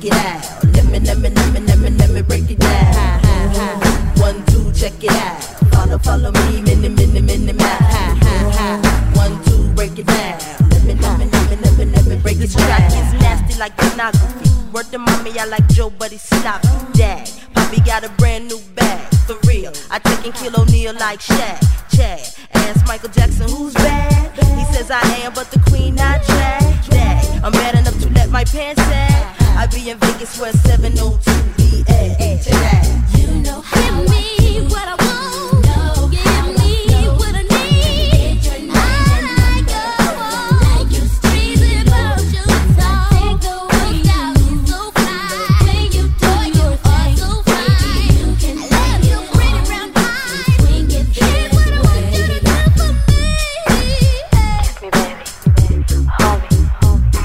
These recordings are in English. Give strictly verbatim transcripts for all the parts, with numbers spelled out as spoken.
it out. Let me, let me, let me, let me, let me break it down. One, two, check it out. Follow, follow me, minute, minute, minute, minute. One, two, break it down. Let me, let me, let me, let me, let me break it down. This track is nasty like pornography. Word to mommy, I like Joe, but he stopped. Dad, Poppy got a brand new bag. For real, I take and kill O'Neal like Shaq. Chad, ask Michael Jackson who's bad. He says I am, but the queen not Chad. Dad, I'm bad enough to let my pants sag. I be in Vegas where seven oh two B A. Check that. You know how give me what I want. Give me what I need. I go on like you street emotions. Take the way you so fly. When you do your thing, so fine. I love your pretty round eyes. Here's what I want you to do for me. Kiss me, baby. Hold me, hold me.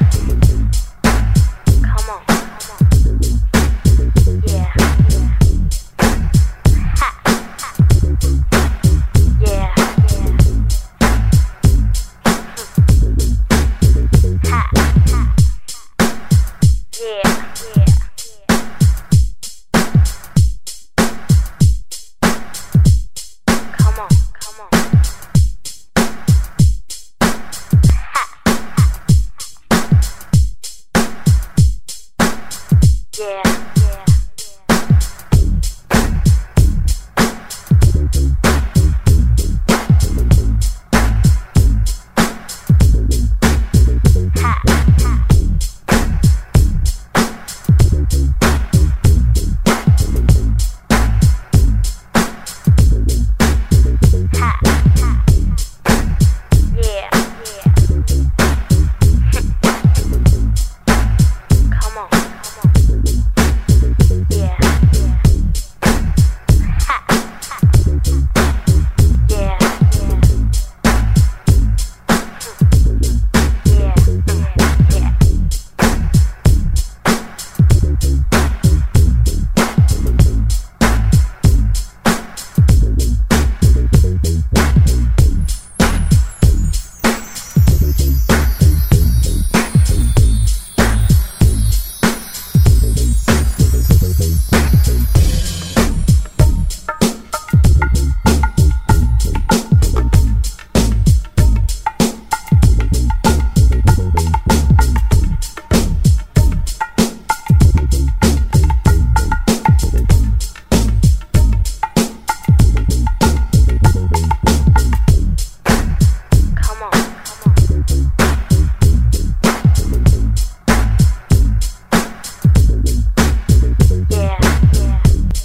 Come on, come on. Yeah, yeah. Ha, ha. Yeah, yeah. Ha, ha. Yeah, yeah. Come on, come on. Yeah, yeah. Ha, ha. Ha, ha. Yeah, yeah. Come on, come on. Yeah, yeah. Ha, ha. Yeah, yeah. Yeah, yeah, yeah. Come on, come on. Yeah, yeah.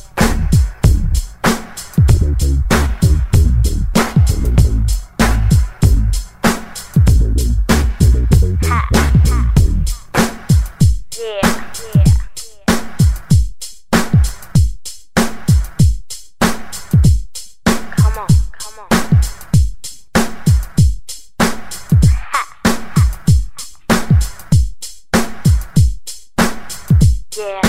Ha, ha. Yeah, yeah. Come on, come on. Ha, ha. Yeah.